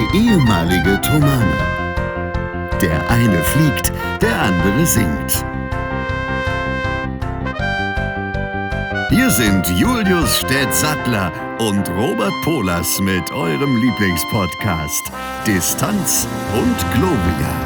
ehemalige Tomane. Der eine fliegt, der andere singt. Hier sind Julius Städtsattler und Robert Polas mit eurem Lieblingspodcast Distanz und Globia.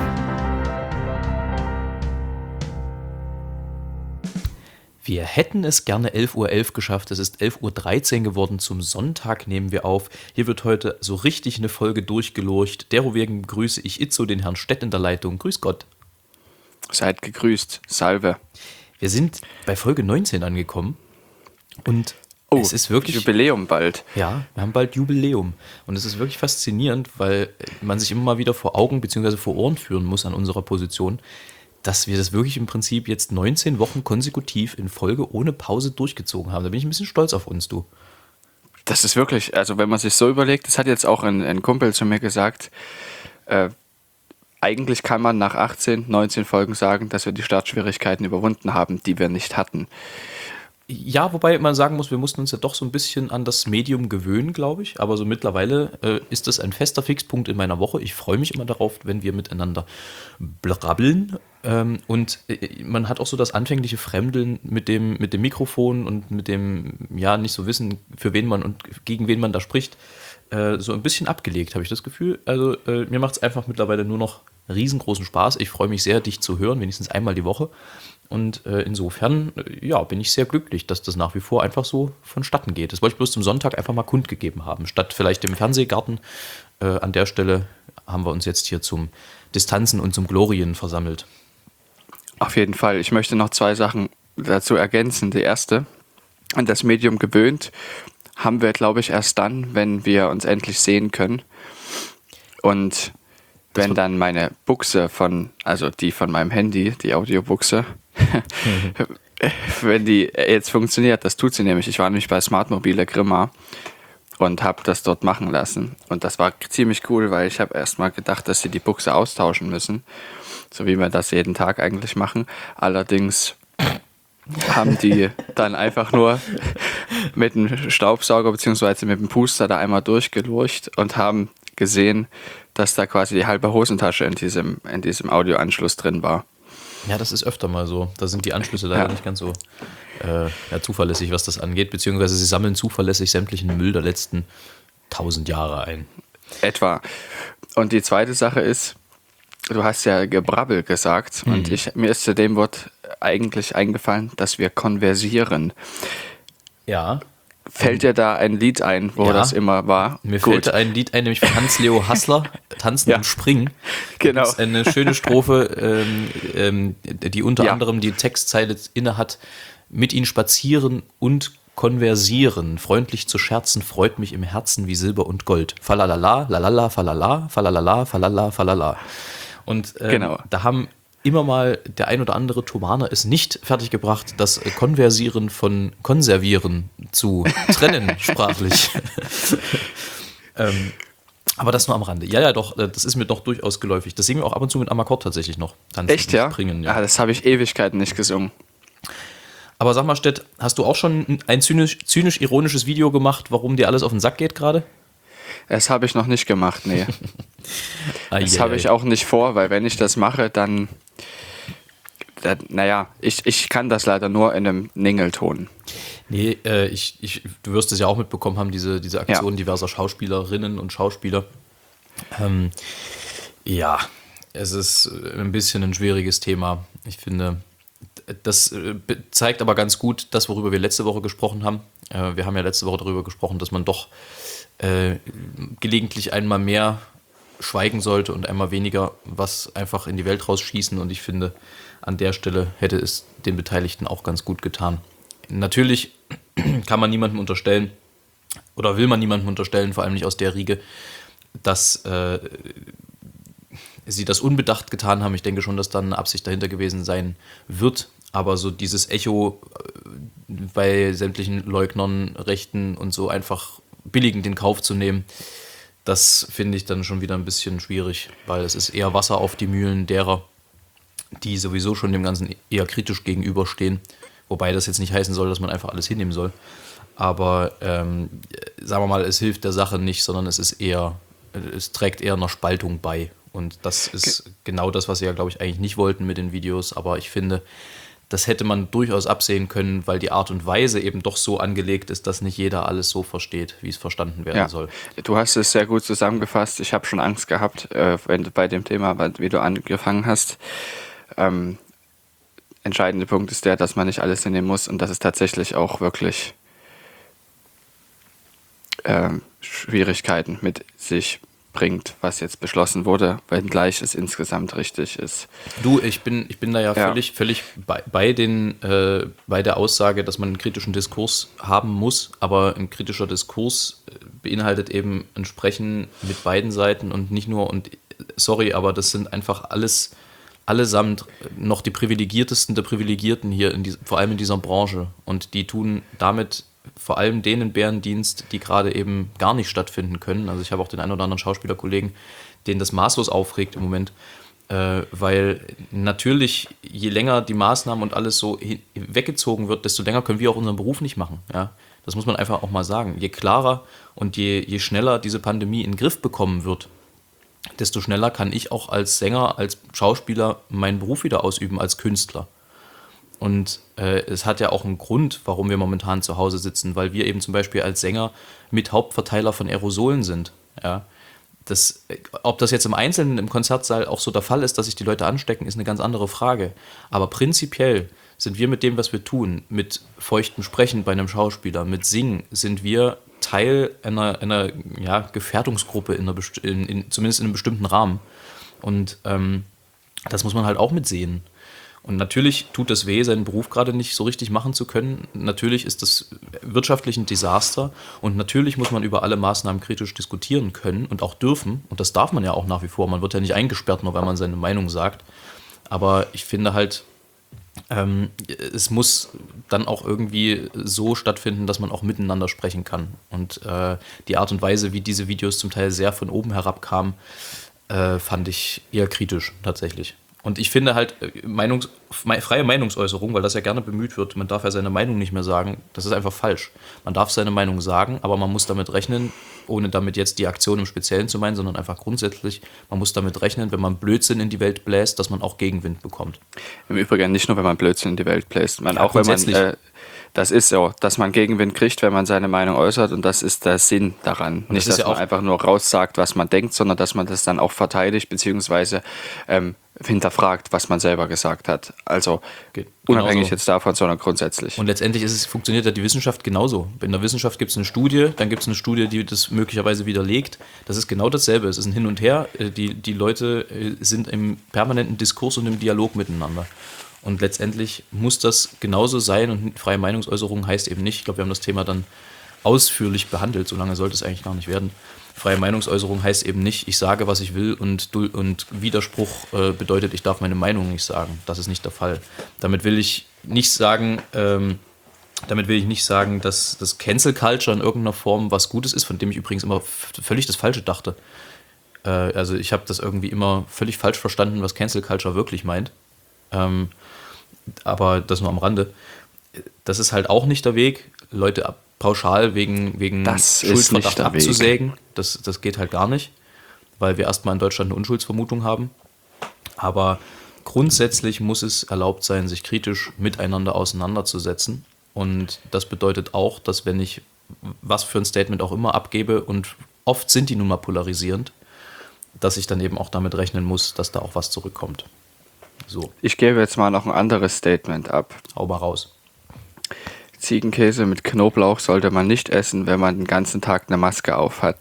Wir hätten es gerne 11:11 Uhr geschafft. Es ist 11:13 Uhr geworden. Zum Sonntag nehmen wir auf. Hier wird heute so richtig eine Folge durchgelurcht. Derowegen begrüße ich Itzo, den Herrn Stett in der Leitung. Grüß Gott. Seid gegrüßt. Salve. Wir sind bei Folge 19 angekommen. Und es ist wirklich Jubiläum bald. Ja, wir haben bald Jubiläum. Und es ist wirklich faszinierend, weil man sich immer mal wieder vor Augen bzw. vor Ohren führen muss an unserer Position, dass wir das wirklich im Prinzip jetzt 19 Wochen konsekutiv in Folge ohne Pause durchgezogen haben. Da bin ich ein bisschen stolz auf uns, du. Das ist wirklich, also wenn man sich so überlegt, das hat jetzt auch ein Kumpel zu mir gesagt, eigentlich kann man nach 18, 19 Folgen sagen, dass wir die Startschwierigkeiten überwunden haben, die wir nicht hatten. Ja, wobei man sagen muss, wir mussten uns ja doch so ein bisschen an das Medium gewöhnen, glaube ich. Aber so mittlerweile ist das ein fester Fixpunkt in meiner Woche. Ich freue mich immer darauf, wenn wir miteinander brabbeln. Und man hat auch so das anfängliche Fremdeln mit dem Mikrofon und mit dem, ja, nicht so wissen, für wen man und gegen wen man da spricht, so ein bisschen abgelegt, habe ich das Gefühl. Also mir macht es einfach mittlerweile nur noch riesengroßen Spaß. Ich freue mich sehr, dich zu hören, wenigstens einmal die Woche. Und insofern, ja, bin ich sehr glücklich, dass das nach wie vor einfach so vonstatten geht. Das wollte ich bloß zum Sonntag einfach mal kundgegeben haben. Statt vielleicht im Fernsehgarten. An der Stelle haben wir uns jetzt hier zum Distanzen und zum Glorien versammelt. Auf jeden Fall. Ich möchte noch 2 Sachen dazu ergänzen. Die erste, an das Medium gewöhnt haben wir, glaube ich, erst dann, wenn wir uns endlich sehen können. Und wenn dann meine Buchse also die von meinem Handy, die Audiobuchse, wenn die jetzt funktioniert, das tut sie nämlich. Ich war nämlich bei Smartmobile Grimma und habe das dort machen lassen. Und das war ziemlich cool, weil ich habe erstmal gedacht, dass sie die Buchse austauschen müssen, so wie wir das jeden Tag eigentlich machen. Allerdings haben die dann einfach nur mit dem Staubsauger bzw. mit dem Puster da einmal durchgelurcht und haben gesehen, dass da quasi die halbe Hosentasche in diesem Audioanschluss drin war. Ja, das ist öfter mal so. Da sind die Anschlüsse leider nicht ganz so zuverlässig, was das angeht, beziehungsweise sie sammeln zuverlässig sämtlichen Müll der letzten 1000 Jahre ein. Etwa. Und die zweite Sache ist, du hast ja Gebrabbel gesagt und mir ist zu dem Wort eigentlich eingefallen, dass wir konversieren. Ja. Fällt dir da ein Lied ein, wo das immer war? Mir fällt ein Lied ein, nämlich von Hans-Leo Hassler, Tanzen im Springen. Genau. Das ist eine schöne Strophe, die unter anderem die Textzeile inne hat: Mit ihnen spazieren und konversieren, freundlich zu scherzen, freut mich im Herzen wie Silber und Gold. Falalala, lalala, falala, falalala, falala, falala. Und da haben immer mal der ein oder andere Thomaner es nicht fertiggebracht, das Konversieren von Konservieren zu trennen, sprachlich. Aber das nur am Rande. Ja, doch, das ist mir doch durchaus geläufig. Das singen wir auch ab und zu mit Amakord tatsächlich noch. Tanzen. Echt, ja? Springen, ja. Das habe ich Ewigkeiten nicht gesungen. Aber sag mal, Stett, hast du auch schon ein zynisch-ironisches Video gemacht, warum dir alles auf den Sack geht gerade? Das habe ich noch nicht gemacht, nee. Das habe ich auch nicht vor, weil wenn ich das mache, dann naja, ich kann das leider nur in einem Ningelton. Nee, du wirst es ja auch mitbekommen haben, diese Aktion diverser Schauspielerinnen und Schauspieler. Ja, es ist ein bisschen ein schwieriges Thema. Ich finde, das zeigt aber ganz gut das, worüber wir letzte Woche gesprochen haben. Wir haben ja letzte Woche darüber gesprochen, dass man doch gelegentlich einmal mehr schweigen sollte und einmal weniger was einfach in die Welt rausschießen. Und ich finde, an der Stelle hätte es den Beteiligten auch ganz gut getan. Natürlich kann man niemandem unterstellen, oder will man niemandem unterstellen, vor allem nicht aus der Riege, dass sie das unbedacht getan haben. Ich denke schon, dass da eine Absicht dahinter gewesen sein wird. Aber so dieses Echo bei sämtlichen Leugnern, Rechten und so einfach billigend in Kauf zu nehmen, das finde ich dann schon wieder ein bisschen schwierig, weil es ist eher Wasser auf die Mühlen derer, die sowieso schon dem Ganzen eher kritisch gegenüberstehen. Wobei das jetzt nicht heißen soll, dass man einfach alles hinnehmen soll. Aber sagen wir mal, es hilft der Sache nicht, sondern es ist eher es trägt eher einer Spaltung bei. Und das ist genau das, was sie ja, glaube ich, eigentlich nicht wollten mit den Videos. Aber ich finde, das hätte man durchaus absehen können, weil die Art und Weise eben doch so angelegt ist, dass nicht jeder alles so versteht, wie es verstanden werden soll. Du hast es sehr gut zusammengefasst. Ich habe schon Angst gehabt, wenn du bei dem Thema, wie du angefangen hast. Entscheidende Punkt ist der, dass man nicht alles hinnehmen muss und dass es tatsächlich auch wirklich Schwierigkeiten mit sich bringt, was jetzt beschlossen wurde, wenngleich es insgesamt richtig ist. Du, ich bin da ja völlig bei der Aussage, dass man einen kritischen Diskurs haben muss, aber ein kritischer Diskurs beinhaltet eben ein Sprechen mit beiden Seiten und nicht nur, und sorry, aber das sind einfach allesamt noch die Privilegiertesten der Privilegierten hier, vor allem in dieser Branche, und die tun damit vor allem denen Bärendienst, die gerade eben gar nicht stattfinden können. Also ich habe auch den einen oder anderen Schauspielerkollegen, den das maßlos aufregt im Moment, weil natürlich, je länger die Maßnahmen und alles so weggezogen wird, desto länger können wir auch unseren Beruf nicht machen. Ja? Das muss man einfach auch mal sagen. Je klarer und je schneller diese Pandemie in den Griff bekommen wird, desto schneller kann ich auch als Sänger, als Schauspieler meinen Beruf wieder ausüben, als Künstler. Und es hat ja auch einen Grund, warum wir momentan zu Hause sitzen, weil wir eben zum Beispiel als Sänger mit Hauptverteiler von Aerosolen sind. Ja? Ob das jetzt im Einzelnen im Konzertsaal auch so der Fall ist, dass sich die Leute anstecken, ist eine ganz andere Frage. Aber prinzipiell sind wir mit dem, was wir tun, mit feuchtem Sprechen bei einem Schauspieler, mit Singen, sind wir Teil einer Gefährdungsgruppe, zumindest in einem bestimmten Rahmen. Und das muss man halt auch mitsehen. Und natürlich tut es weh, seinen Beruf gerade nicht so richtig machen zu können. Natürlich ist das wirtschaftlich ein Desaster. Und natürlich muss man über alle Maßnahmen kritisch diskutieren können und auch dürfen. Und das darf man ja auch nach wie vor. Man wird ja nicht eingesperrt, nur weil man seine Meinung sagt. Aber ich finde halt, es muss dann auch irgendwie so stattfinden, dass man auch miteinander sprechen kann. Und die Art und Weise, wie diese Videos zum Teil sehr von oben herab kamen, fand ich eher kritisch tatsächlich. Und ich finde halt, freie Meinungsäußerung, weil das ja gerne bemüht wird, man darf ja seine Meinung nicht mehr sagen, das ist einfach falsch. Man darf seine Meinung sagen, aber man muss damit rechnen, ohne damit jetzt die Aktion im Speziellen zu meinen, sondern einfach grundsätzlich, man muss damit rechnen, wenn man Blödsinn in die Welt bläst, dass man auch Gegenwind bekommt. Im Übrigen nicht nur, wenn man Blödsinn in die Welt bläst, auch wenn man... Das ist so, dass man Gegenwind kriegt, wenn man seine Meinung äußert, und das ist der Sinn daran. Nicht, dass man einfach nur raussagt, was man denkt, sondern dass man das dann auch verteidigt, beziehungsweise hinterfragt, was man selber gesagt hat. Also unabhängig jetzt davon, sondern grundsätzlich. Und letztendlich funktioniert ja die Wissenschaft genauso. In der Wissenschaft gibt es eine Studie, dann gibt es eine Studie, die das möglicherweise widerlegt. Das ist genau dasselbe. Es ist ein Hin und Her. Die Leute sind im permanenten Diskurs und im Dialog miteinander. Und letztendlich muss das genauso sein, und freie Meinungsäußerung heißt eben nicht, ich glaube, wir haben das Thema dann ausführlich behandelt, so lange sollte es eigentlich gar nicht werden. Freie Meinungsäußerung heißt eben nicht, ich sage, was ich will, und Widerspruch bedeutet, ich darf meine Meinung nicht sagen. Das ist nicht der Fall. Damit will ich nicht sagen, dass das Cancel Culture in irgendeiner Form was Gutes ist, von dem ich übrigens immer völlig das Falsche dachte. Also ich habe das irgendwie immer völlig falsch verstanden, was Cancel Culture wirklich meint. Aber das nur am Rande. Das ist halt auch nicht der Weg, Leute pauschal wegen Schuldverdacht abzusägen. Das geht halt gar nicht, weil wir erstmal in Deutschland eine Unschuldsvermutung haben. Aber grundsätzlich muss es erlaubt sein, sich kritisch miteinander auseinanderzusetzen. Und das bedeutet auch, dass wenn ich was für ein Statement auch immer abgebe, und oft sind die nun mal polarisierend, dass ich dann eben auch damit rechnen muss, dass da auch was zurückkommt. So. Ich gebe jetzt mal noch ein anderes Statement ab. Hau mal raus. Ziegenkäse mit Knoblauch sollte man nicht essen, wenn man den ganzen Tag eine Maske auf hat.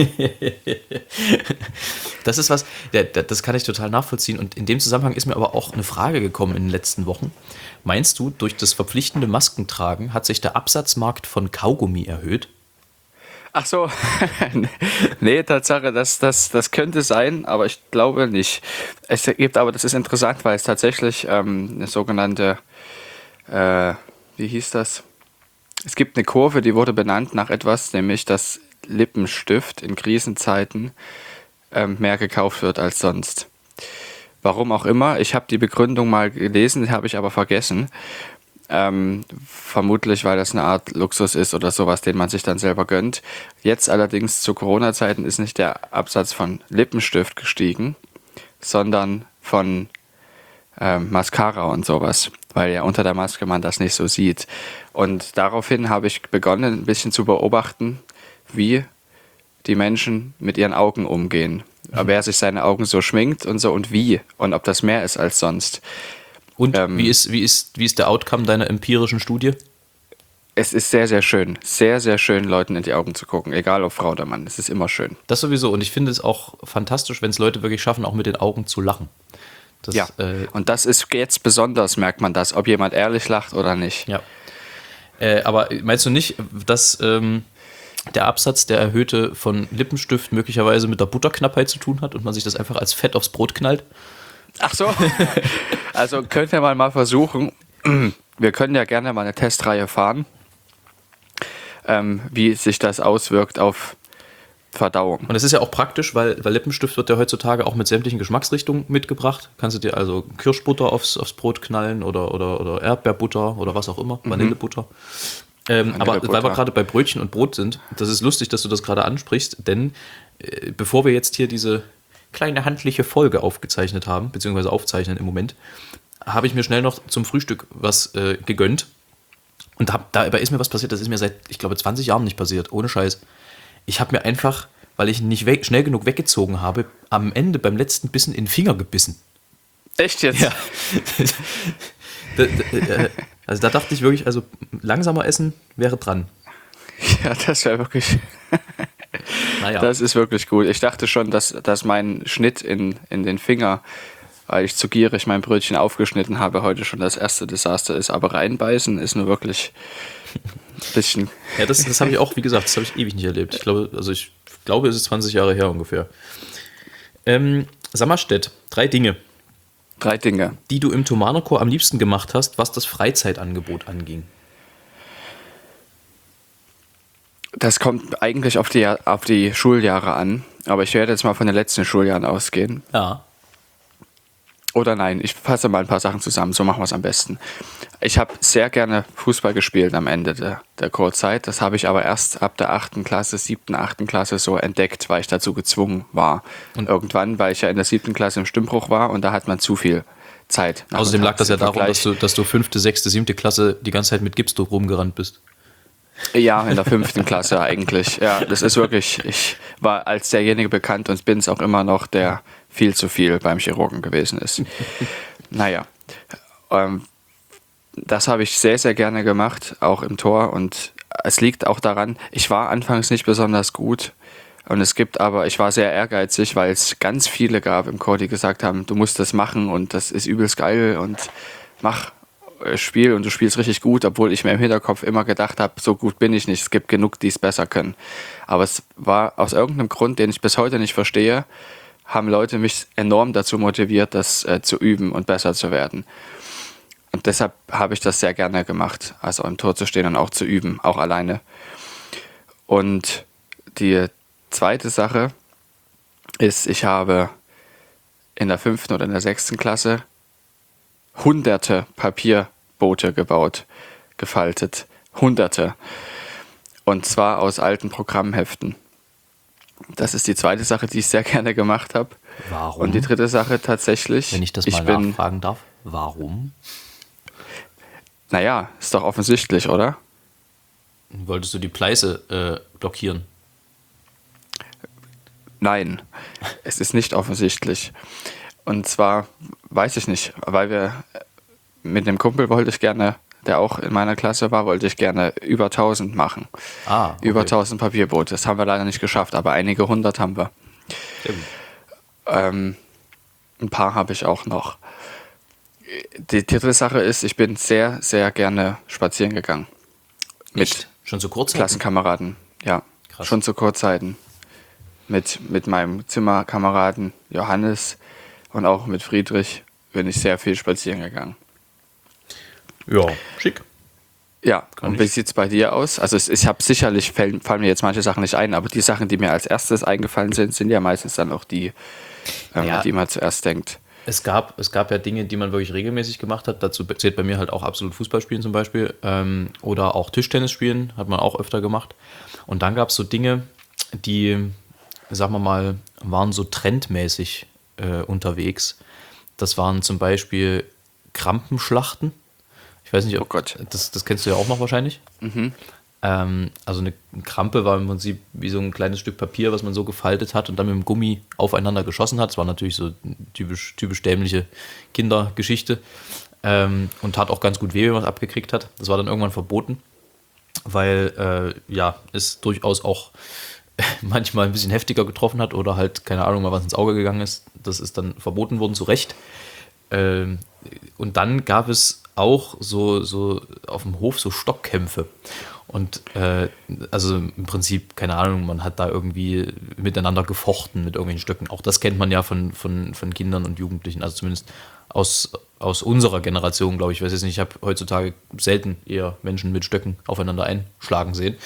Das ist was, das kann ich total nachvollziehen. Und in dem Zusammenhang ist mir aber auch eine Frage gekommen in den letzten Wochen. Meinst du, durch das verpflichtende Maskentragen hat sich der Absatzmarkt von Kaugummi erhöht? Ach so, nee, Tatsache, das könnte sein, aber ich glaube nicht. Es gibt aber, das ist interessant, weil es tatsächlich eine sogenannte, wie hieß das? Es gibt eine Kurve, die wurde benannt nach etwas, nämlich dass Lippenstift in Krisenzeiten mehr gekauft wird als sonst. Warum auch immer, ich habe die Begründung mal gelesen, habe ich aber vergessen. Vermutlich, weil das eine Art Luxus ist oder sowas, den man sich dann selber gönnt. Jetzt allerdings zu Corona-Zeiten ist nicht der Absatz von Lippenstift gestiegen, sondern von Mascara und sowas, weil ja unter der Maske man das nicht so sieht. Und daraufhin habe ich begonnen, ein bisschen zu beobachten, wie die Menschen mit ihren Augen umgehen. Wer sich seine Augen so schminkt und so und wie und ob das mehr ist als sonst. Und wie ist der Outcome deiner empirischen Studie? Es ist sehr, sehr schön. Sehr, sehr schön, Leuten in die Augen zu gucken. Egal ob Frau oder Mann. Es ist immer schön. Das sowieso. Und ich finde es auch fantastisch, wenn es Leute wirklich schaffen, auch mit den Augen zu lachen. Das, ja, und das ist jetzt besonders, merkt man das, ob jemand ehrlich lacht oder nicht. Ja. Aber meinst du nicht, dass der Absatz, der erhöhte von Lippenstift möglicherweise mit der Butterknappheit zu tun hat und man sich das einfach als Fett aufs Brot knallt? Ach so. Also können wir mal versuchen, wir können ja gerne mal eine Testreihe fahren, wie sich das auswirkt auf Verdauung. Und es ist ja auch praktisch, weil Lippenstift wird ja heutzutage auch mit sämtlichen Geschmacksrichtungen mitgebracht. Kannst du dir also Kirschbutter aufs Brot knallen oder Erdbeerbutter oder was auch immer, Vanillebutter. Aber weil wir gerade bei Brötchen und Brot sind, das ist lustig, dass du das gerade ansprichst, denn bevor wir jetzt hier diese kleine handliche Folge aufgezeichnet haben, beziehungsweise aufzeichnen im Moment, habe ich mir schnell noch zum Frühstück was gegönnt. Und dabei ist mir was passiert, das ist mir seit, ich glaube, 20 Jahren nicht passiert, ohne Scheiß. Ich habe mir einfach, weil ich nicht schnell genug weggezogen habe, am Ende beim letzten Bissen in den Finger gebissen. Echt jetzt? Ja. Also da dachte ich wirklich, also langsamer essen wäre dran. Ja, das wäre wirklich... Naja. Das ist wirklich gut. Ich dachte schon, dass mein Schnitt in den Finger, weil ich zu gierig mein Brötchen aufgeschnitten habe, heute schon das erste Desaster ist. Aber reinbeißen ist nur wirklich ein bisschen... Ja, das habe ich auch, wie gesagt, das habe ich ewig nicht erlebt. Ich glaube, es ist 20 Jahre her ungefähr. Sammerstedt, 3 Dinge. 3 Dinge. Die du im Thomanerchor am liebsten gemacht hast, was das Freizeitangebot anging. Das kommt eigentlich auf die Schuljahre an, aber ich werde jetzt mal von den letzten Schuljahren ausgehen. Ja. Oder nein, ich fasse mal ein paar Sachen zusammen, so machen wir es am besten. Ich habe sehr gerne Fußball gespielt am Ende der Chorzeit. Das habe ich aber erst ab der 8. Klasse, 7., 8. Klasse so entdeckt, weil ich dazu gezwungen war. Und irgendwann, weil ich ja in der 7. Klasse im Stimmbruch war und da hat man zu viel Zeit. Außerdem lag das ja darum, dass du 5., 6., 7. Klasse die ganze Zeit mit Gipsdruck rumgerannt bist. Ja, in der 5. Klasse eigentlich. Ja, das ist wirklich, ich war als derjenige bekannt und bin es auch immer noch, der viel zu viel beim Chirurgen gewesen ist. Naja, das habe ich sehr, sehr gerne gemacht, auch im Tor. Und es liegt auch daran, ich war anfangs nicht besonders gut. Und ich war sehr ehrgeizig, weil es ganz viele gab im Chor, die gesagt haben, du musst das machen und das ist übelst geil und Spiel und du spielst richtig gut, obwohl ich mir im Hinterkopf immer gedacht habe, so gut bin ich nicht, es gibt genug, die es besser können. Aber es war aus irgendeinem Grund, den ich bis heute nicht verstehe, haben Leute mich enorm dazu motiviert, das zu üben und besser zu werden. Und deshalb habe ich das sehr gerne gemacht, also im Tor zu stehen und auch zu üben, auch alleine. Und die zweite Sache ist, ich habe in der 5. oder in der 6. Klasse hunderte Papierboote gebaut, gefaltet. Hunderte. Und zwar aus alten Programmheften. Das ist die zweite Sache, die ich sehr gerne gemacht habe. Warum? Und die dritte Sache tatsächlich... Wenn ich das mal nachfragen darf, warum? Naja, ist doch offensichtlich, oder? Wolltest du die Pleiße blockieren? Nein, es ist nicht offensichtlich. Und zwar, weiß ich nicht, weil wir mit einem Kumpel der auch in meiner Klasse war, wollte ich gerne über 1000 machen. Okay. Über 1000 Papierboote. Das haben wir leider nicht geschafft, aber einige 100 haben wir. Ein paar habe ich auch noch. Die dritte Sache ist, ich bin sehr, sehr gerne spazieren gegangen. Echt? Schon zu Kurzzeiten? Klassenkameraden, ja. Krass. Schon zu Kurzzeiten. Mit meinem Zimmerkameraden Johannes und auch mit Friedrich bin ich sehr viel spazieren gegangen. Ja, schick. Ja, und wie sieht es bei dir aus? Also ich habe sicherlich, fallen mir jetzt manche Sachen nicht ein, aber die Sachen, die mir als erstes eingefallen sind ja meistens dann auch die, die man zuerst denkt. Es gab ja Dinge, die man wirklich regelmäßig gemacht hat. Dazu zählt bei mir halt auch absolut Fußballspielen zum Beispiel. Oder auch Tischtennis spielen, hat man auch öfter gemacht. Und dann gab es so Dinge, die, sagen wir mal, waren so trendmäßig unterwegs. Das waren zum Beispiel Krampenschlachten. Ich weiß nicht, Oh Gott. Das kennst du ja auch noch wahrscheinlich. Also eine Krampe war im Prinzip wie so ein kleines Stück Papier, was man so gefaltet hat und dann mit dem Gummi aufeinander geschossen hat. Das war natürlich so typisch dämliche Kindergeschichte und tat auch ganz gut weh, wenn man es abgekriegt hat. Das war dann irgendwann verboten, weil es durchaus auch manchmal ein bisschen heftiger getroffen hat oder halt, keine Ahnung, mal was ins Auge gegangen ist. Das ist dann verboten worden, zu Recht. Und dann gab es auch so auf dem Hof so Stockkämpfe. Und also im Prinzip, keine Ahnung, man hat da irgendwie miteinander gefochten mit irgendwelchen Stöcken. Auch das kennt man ja von Kindern und Jugendlichen, also zumindest aus unserer Generation, glaube ich. Ich weiß jetzt nicht, ich habe heutzutage selten eher Menschen mit Stöcken aufeinander einschlagen sehen.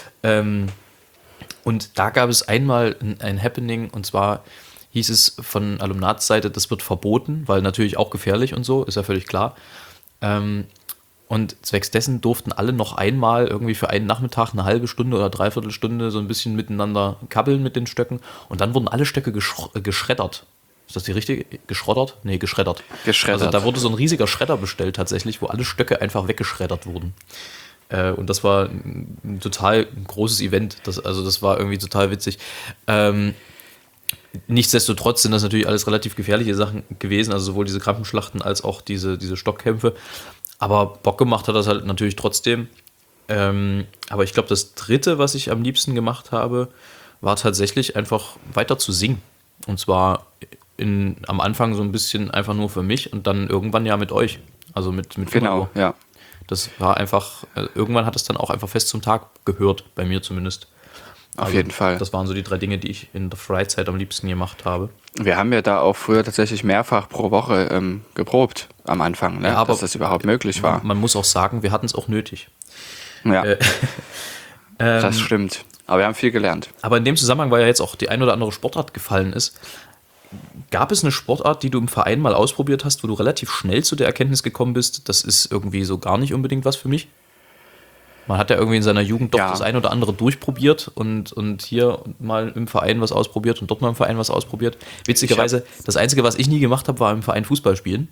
Und da gab es einmal ein Happening, und zwar hieß es von Alumnatsseite, das wird verboten, weil natürlich auch gefährlich und so, ist ja völlig klar. Und zwecks dessen durften alle noch einmal irgendwie für einen Nachmittag eine halbe Stunde oder dreiviertel Stunde so ein bisschen miteinander kabbeln mit den Stöcken. Und dann wurden alle Stöcke geschreddert. Ist das die richtige? Geschroddert? Nee, geschreddert. Geschreddert. Also da wurde so ein riesiger Schredder bestellt tatsächlich, wo alle Stöcke einfach weggeschreddert wurden. Und das war ein total großes Event. Das war irgendwie total witzig. Nichtsdestotrotz sind das natürlich alles relativ gefährliche Sachen gewesen, also sowohl diese Krampenschlachten als auch diese Stockkämpfe. Aber Bock gemacht hat das halt natürlich trotzdem. Aber ich glaube, das Dritte, was ich am liebsten gemacht habe, war tatsächlich einfach weiter zu singen. Und zwar am Anfang so ein bisschen einfach nur für mich und dann irgendwann ja mit euch. Also mit Genau, Fumiko. ja. Das war einfach, irgendwann hat es dann auch einfach fest zum Tag gehört, bei mir zumindest. Auf jeden Fall. Das waren so die 3 Dinge, die ich in der Freizeit am liebsten gemacht habe. Wir haben ja da auch früher tatsächlich mehrfach pro Woche geprobt am Anfang, ne? Ja, aber dass das überhaupt möglich war. Man muss auch sagen, wir hatten es auch nötig. Ja, das stimmt. Aber wir haben viel gelernt. Aber in dem Zusammenhang, weil ja jetzt auch die ein oder andere Sportart gefallen ist, gab es eine Sportart, die du im Verein mal ausprobiert hast, wo du relativ schnell zu der Erkenntnis gekommen bist, das ist irgendwie so gar nicht unbedingt was für mich? Man hat ja irgendwie in seiner Jugend doch das ein oder andere durchprobiert und hier mal im Verein was ausprobiert und dort mal im Verein was ausprobiert. Witzigerweise, das Einzige, was ich nie gemacht habe, war im Verein Fußball spielen.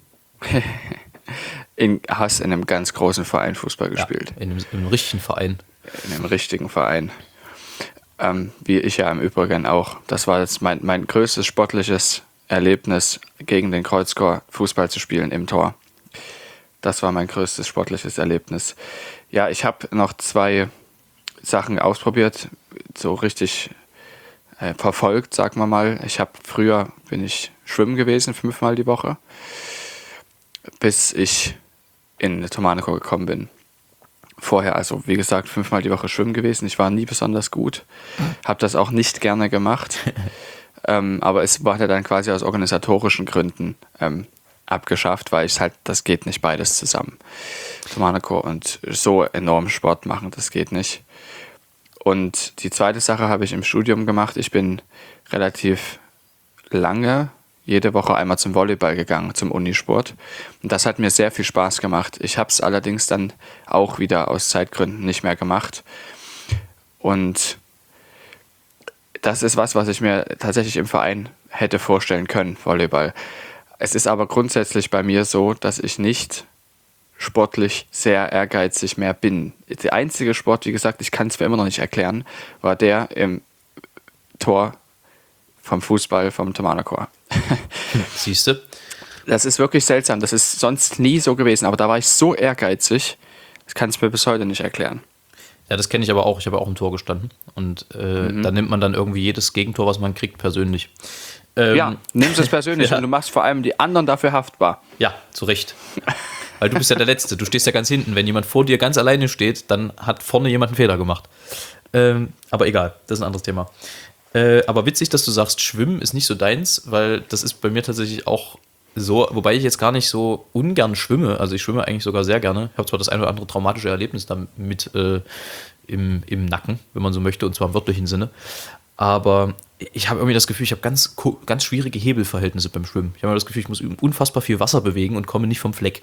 Hast in einem ganz großen Verein Fußball gespielt. Ja, in einem richtigen Verein. In einem richtigen Verein. Wie ich ja im Übrigen auch. Das war jetzt mein größtes sportliches Erlebnis, gegen den Kreuzchor Fußball zu spielen im Tor. Das war mein größtes sportliches Erlebnis. Ja, ich habe noch 2 Sachen ausprobiert, so richtig verfolgt, sagen wir mal. Früher bin ich schwimmen gewesen, 5-mal die Woche, bis ich in Thomaneco gekommen bin. Vorher, also wie gesagt, 5-mal die Woche schwimmen gewesen. Ich war nie besonders gut, habe das auch nicht gerne gemacht, aber es war dann quasi aus organisatorischen Gründen abgeschafft, weil das geht nicht beides zusammen. Thomaneco und so enorm Sport machen, das geht nicht. Und die zweite Sache habe ich im Studium gemacht. Ich bin relativ lange jede Woche einmal zum Volleyball gegangen, zum Unisport. Und das hat mir sehr viel Spaß gemacht. Ich habe es allerdings dann auch wieder aus Zeitgründen nicht mehr gemacht. Und das ist was ich mir tatsächlich im Verein hätte vorstellen können, Volleyball. Es ist aber grundsätzlich bei mir so, dass ich nicht sportlich sehr ehrgeizig mehr bin. Der einzige Sport, wie gesagt, ich kann es mir immer noch nicht erklären, war der im Tor vom Fußball vom Thomaneco. Siehst du? Das ist wirklich seltsam. Das ist sonst nie so gewesen. Aber da war ich so ehrgeizig, das kann es mir bis heute nicht erklären. Ja, das kenne ich aber auch. Ich habe auch im Tor gestanden. Und da nimmt man dann irgendwie jedes Gegentor, was man kriegt, persönlich. Ja, nimmst es persönlich. Ja. Und du machst vor allem die anderen dafür haftbar. Ja, zu Recht. Weil du bist ja der Letzte. Du stehst ja ganz hinten. Wenn jemand vor dir ganz alleine steht, dann hat vorne jemand einen Fehler gemacht. Aber egal, das ist ein anderes Thema. Aber witzig, dass du sagst, Schwimmen ist nicht so deins, weil das ist bei mir tatsächlich auch so, wobei ich jetzt gar nicht so ungern schwimme. Also ich schwimme eigentlich sogar sehr gerne. Ich habe zwar das ein oder andere traumatische Erlebnis damit im Nacken, wenn man so möchte, und zwar im wörtlichen Sinne. Aber ich habe irgendwie das Gefühl, ich habe ganz schwierige Hebelverhältnisse beim Schwimmen. Ich habe immer das Gefühl, ich muss unfassbar viel Wasser bewegen und komme nicht vom Fleck.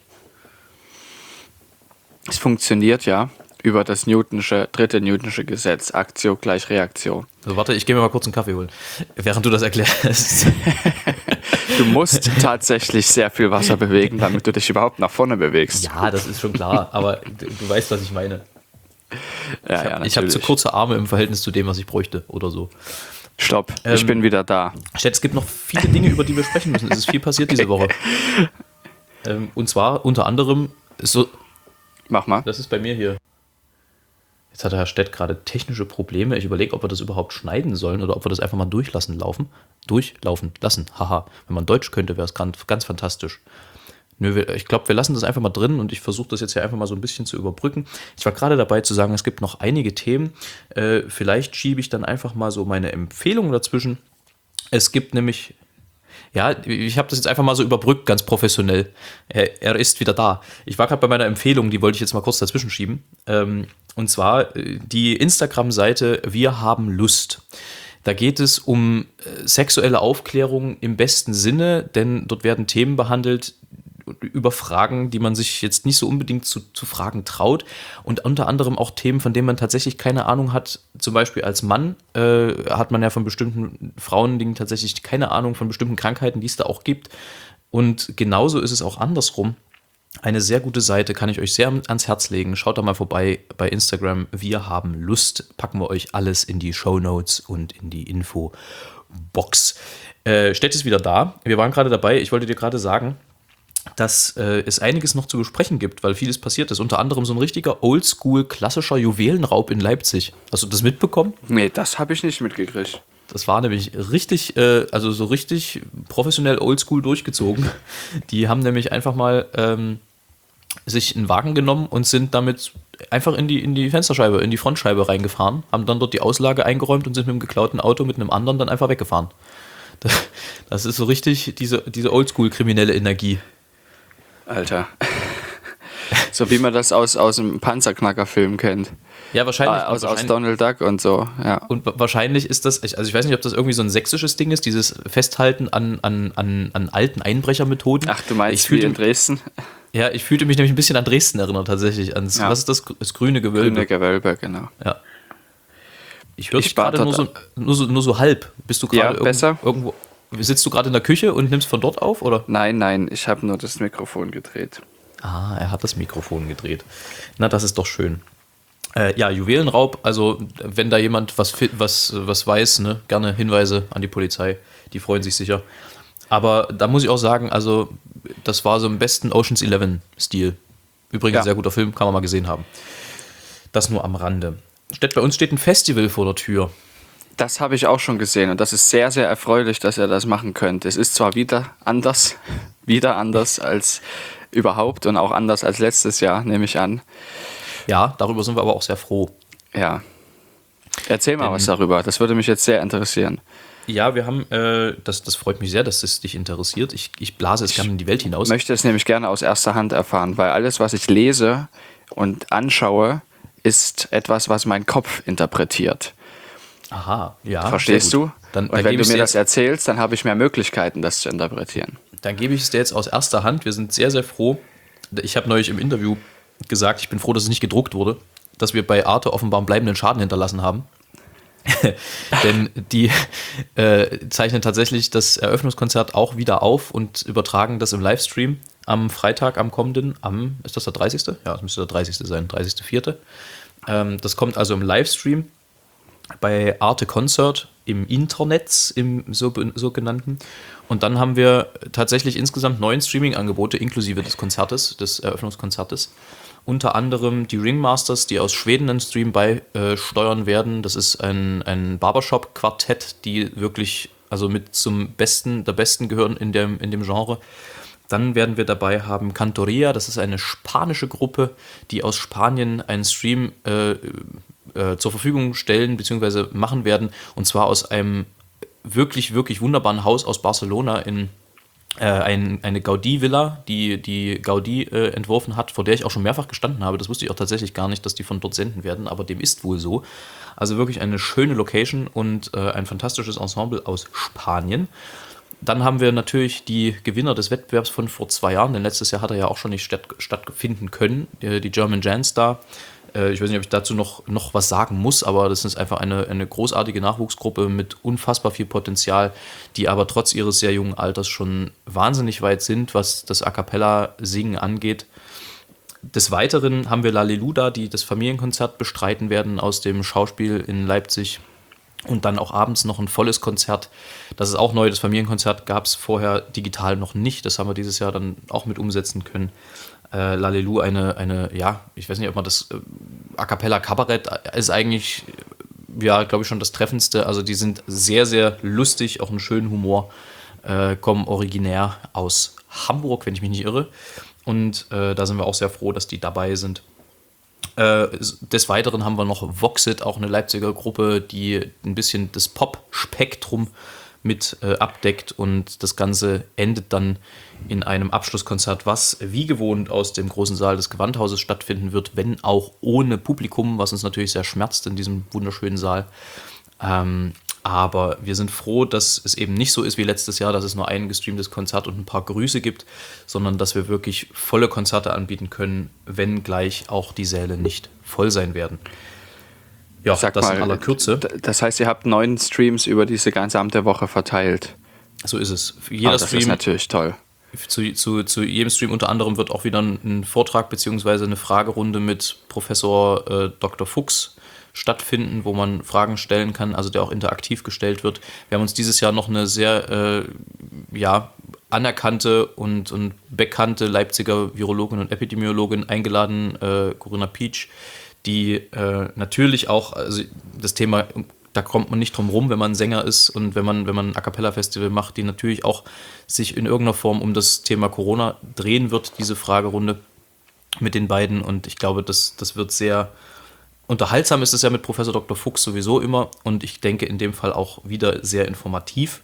Es funktioniert ja über das dritte Newtonsche Gesetz, Aktio gleich Reaktion. Also warte, ich gehe mir mal kurz einen Kaffee holen, während du das erklärst. Du musst tatsächlich sehr viel Wasser bewegen, damit du dich überhaupt nach vorne bewegst. Ja, das ist schon klar, aber du weißt, was ich meine. Ich habe zu kurze Arme im Verhältnis zu dem, was ich bräuchte oder so. Stopp, ich bin wieder da. Es gibt noch viele Dinge, über die wir sprechen müssen. Es ist viel passiert diese Woche. Und zwar unter anderem so. Mach mal. Das ist bei mir hier. Jetzt hat der Herr Stett gerade technische Probleme. Ich überlege, ob wir das überhaupt schneiden sollen oder ob wir das einfach mal durchlaufen lassen. Haha. Wenn man Deutsch könnte, wäre es ganz fantastisch. Nö, ich glaube, wir lassen das einfach mal drin und ich versuche das jetzt hier einfach mal so ein bisschen zu überbrücken. Ich war gerade dabei zu sagen, es gibt noch einige Themen. Vielleicht schiebe ich dann einfach mal so meine Empfehlungen dazwischen. Es gibt nämlich, ja, ich habe das jetzt einfach mal so überbrückt, ganz professionell. Er ist wieder da. Ich war gerade bei meiner Empfehlung, die wollte ich jetzt mal kurz dazwischen schieben. Und zwar die Instagram-Seite Wir haben Lust. Da geht es um sexuelle Aufklärung im besten Sinne, denn dort werden Themen behandelt über Fragen, die man sich jetzt nicht so unbedingt zu fragen traut und unter anderem auch Themen, von denen man tatsächlich keine Ahnung hat. Zum Beispiel als Mann hat man ja von bestimmten Frauendingen tatsächlich keine Ahnung von bestimmten Krankheiten, die es da auch gibt. Und genauso ist es auch andersrum. Eine sehr gute Seite, kann ich euch sehr ans Herz legen. Schaut da mal vorbei bei Instagram. Wir haben Lust. Packen wir euch alles in die Shownotes und in die Infobox. Stett ist wieder da. Wir waren gerade dabei. Ich wollte dir gerade sagen, dass es einiges noch zu besprechen gibt, weil vieles passiert ist. Unter anderem so ein richtiger oldschool klassischer Juwelenraub in Leipzig. Hast du das mitbekommen? Nee, das habe ich nicht mitgekriegt. Das war nämlich richtig, so richtig professionell oldschool durchgezogen. Die haben nämlich einfach mal sich einen Wagen genommen und sind damit einfach in die Fensterscheibe, in die Frontscheibe reingefahren, haben dann dort die Auslage eingeräumt und sind mit dem geklauten Auto mit einem anderen dann einfach weggefahren. Das ist so richtig diese oldschool-kriminelle Energie. Alter. So wie man das aus dem Panzerknacker-Film kennt. Ja, wahrscheinlich. Aus Donald Duck und so, ja. Und wahrscheinlich ist das, also ich weiß nicht, ob das irgendwie so ein sächsisches Ding ist, dieses Festhalten an alten Einbrechermethoden. Ach, du meinst wie in Dresden? Ja, ich fühlte mich nämlich ein bisschen an Dresden erinnert, tatsächlich. Was ist das? Das grüne Gewölbe. Grüne Gewölbe, genau. Ja. Ich höre dich gerade nur so halb. Bist du gerade irgendwo? Sitzt du gerade in der Küche und nimmst von dort auf, oder? Nein, ich habe nur das Mikrofon gedreht. Ah, er hat das Mikrofon gedreht. Na, das ist doch schön. Ja, Juwelenraub, also wenn da jemand was weiß, ne, gerne Hinweise an die Polizei, die freuen sich sicher. Aber da muss ich auch sagen, also das war so im besten Ocean's 11-Stil. Übrigens ein sehr guter Film, kann man mal gesehen haben. Das nur am Rande. Bei uns steht ein Festival vor der Tür. Das habe ich auch schon gesehen und das ist sehr, sehr erfreulich, dass ihr das machen könnt. Es ist zwar wieder anders als überhaupt und auch anders als letztes Jahr, nehme ich an. Ja, darüber sind wir aber auch sehr froh. Ja. Erzähl mal was darüber, das würde mich jetzt sehr interessieren. Ja, wir haben, das freut mich sehr, dass es dich interessiert. Ich blase es gerne in die Welt hinaus. Ich möchte es nämlich gerne aus erster Hand erfahren, weil alles, was ich lese und anschaue, ist etwas, was mein Kopf interpretiert. Aha, ja. Verstehst du? Und wenn du mir das erzählst, dann habe ich mehr Möglichkeiten, das zu interpretieren. Dann gebe ich es dir jetzt aus erster Hand. Wir sind sehr, sehr froh. Ich habe neulich im Interview gesagt, ich bin froh, dass es nicht gedruckt wurde, dass wir bei Arte offenbar einen bleibenden Schaden hinterlassen haben. Denn die zeichnen tatsächlich das Eröffnungskonzert auch wieder auf und übertragen das im Livestream am Freitag, am kommenden, ist das der 30.? Ja, das müsste der 30. sein, 30.04. Das kommt also im Livestream bei Arte Concert im Internet, im sogenannten. Und dann haben wir tatsächlich insgesamt 9 Streaming-Angebote inklusive des Konzertes, des Eröffnungskonzertes. Unter anderem die Ringmasters, die aus Schweden einen Stream beisteuern werden. Das ist ein Barbershop-Quartett, die wirklich also mit der Besten gehören in dem Genre. Dann werden wir dabei haben Cantoria, das ist eine spanische Gruppe, die aus Spanien einen Stream zur Verfügung stellen bzw. machen werden. Und zwar aus einem wirklich, wirklich wunderbaren Haus aus Barcelona in eine Gaudí-Villa, die Gaudí entworfen hat, vor der ich auch schon mehrfach gestanden habe. Das wusste ich auch tatsächlich gar nicht, dass die von dort senden werden, aber dem ist wohl so. Also wirklich eine schöne Location und ein fantastisches Ensemble aus Spanien. Dann haben wir natürlich die Gewinner des Wettbewerbs von vor 2 Jahren, denn letztes Jahr hat er ja auch schon nicht stattfinden können, die German Janstar. Ich weiß nicht, ob ich dazu noch was sagen muss, aber das ist einfach eine großartige Nachwuchsgruppe mit unfassbar viel Potenzial, die aber trotz ihres sehr jungen Alters schon wahnsinnig weit sind, was das A Cappella-Singen angeht. Des Weiteren haben wir Lalelu da, die das Familienkonzert bestreiten werden aus dem Schauspiel in Leipzig. Und dann auch abends noch ein volles Konzert. Das ist auch neu. Das Familienkonzert gab es vorher digital noch nicht. Das haben wir dieses Jahr dann auch mit umsetzen können. Lalelu, ja, ich weiß nicht, ob man das A Cappella Kabarett ist eigentlich, ja, glaube ich, schon das Treffendste. Also die sind sehr, sehr lustig, auch einen schönen Humor, kommen originär aus Hamburg, wenn ich mich nicht irre. Und da sind wir auch sehr froh, dass die dabei sind. Des Weiteren haben wir noch Voxit, auch eine Leipziger Gruppe, die ein bisschen das Pop-Spektrum mit abdeckt und das Ganze endet dann in einem Abschlusskonzert, was wie gewohnt aus dem großen Saal des Gewandhauses stattfinden wird, wenn auch ohne Publikum, was uns natürlich sehr schmerzt in diesem wunderschönen Saal. Aber wir sind froh, dass es eben nicht so ist wie letztes Jahr, dass es nur ein gestreamtes Konzert und ein paar Grüße gibt, sondern dass wir wirklich volle Konzerte anbieten können, wenn gleich auch die Säle nicht voll sein werden. Ja, Sag das mal, in aller Kürze. Das heißt, ihr habt 9 Streams über diese gesamte Woche verteilt. So ist es. Jeder das Stream ist natürlich toll. Zu jedem Stream unter anderem wird auch wieder ein Vortrag bzw. eine Fragerunde mit Professor Dr. Fuchs stattfinden, wo man Fragen stellen kann, also der auch interaktiv gestellt wird. Wir haben uns dieses Jahr noch eine sehr anerkannte und bekannte Leipziger Virologin und Epidemiologin eingeladen, Corinna Pietsch, die natürlich auch, also das Thema, da kommt man nicht drum rum, wenn man Sänger ist und wenn man ein A Cappella Festival macht, die natürlich auch sich in irgendeiner Form um das Thema Corona drehen wird, diese Fragerunde mit den beiden, und ich glaube, das wird sehr unterhaltsam. Ist es ja mit Professor Dr. Fuchs sowieso immer, und ich denke in dem Fall auch wieder sehr informativ.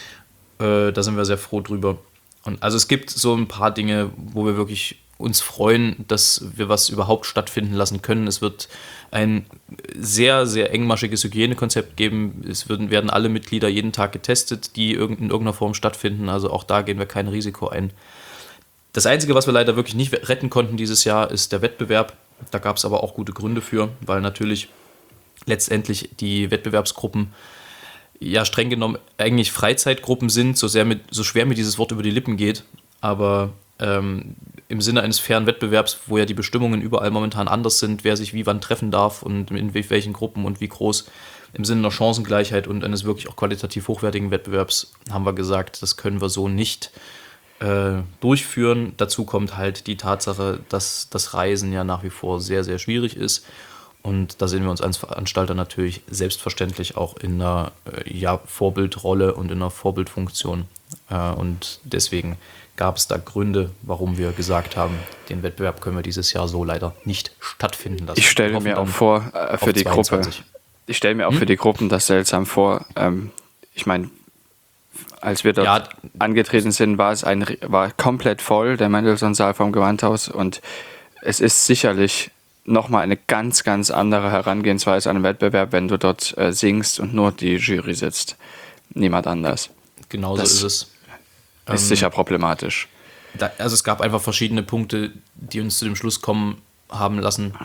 Da sind wir sehr froh drüber. Und also es gibt so ein paar Dinge, wo wir wirklich uns freuen, dass wir was überhaupt stattfinden lassen können. Es wird ein sehr, sehr engmaschiges Hygienekonzept geben. Werden alle Mitglieder jeden Tag getestet, die in irgendeiner Form stattfinden. Also auch da gehen wir kein Risiko ein. Das Einzige, was wir leider wirklich nicht retten konnten dieses Jahr, ist der Wettbewerb. Da gab es aber auch gute Gründe für, weil natürlich letztendlich die Wettbewerbsgruppen ja streng genommen eigentlich Freizeitgruppen sind, so schwer mir dieses Wort über die Lippen geht, aber im Sinne eines fairen Wettbewerbs, wo ja die Bestimmungen überall momentan anders sind, wer sich wie wann treffen darf und in welchen Gruppen und wie groß, im Sinne einer Chancengleichheit und eines wirklich auch qualitativ hochwertigen Wettbewerbs, haben wir gesagt, das können wir so nicht durchführen. Dazu kommt halt die Tatsache, dass das Reisen ja nach wie vor sehr, sehr schwierig ist. Und da sehen wir uns als Veranstalter natürlich selbstverständlich auch in einer Vorbildrolle und in einer Vorbildfunktion. Und deswegen gab es da Gründe, warum wir gesagt haben, den Wettbewerb können wir dieses Jahr so leider nicht stattfinden lassen. Ich stelle mir auch vor, für die Gruppe, ich stelle mir auch für die Gruppen das seltsam vor. Ich meine, als wir dort angetreten sind, war komplett voll, der Mendelssohn-Saal vom Gewandhaus, und es ist sicherlich nochmal eine ganz, ganz andere Herangehensweise an einen Wettbewerb, wenn du dort singst und nur die Jury sitzt. Niemand anders. Genauso ist es. Ist sicher problematisch. Also es gab einfach verschiedene Punkte, die uns zu dem Schluss kommen lassen,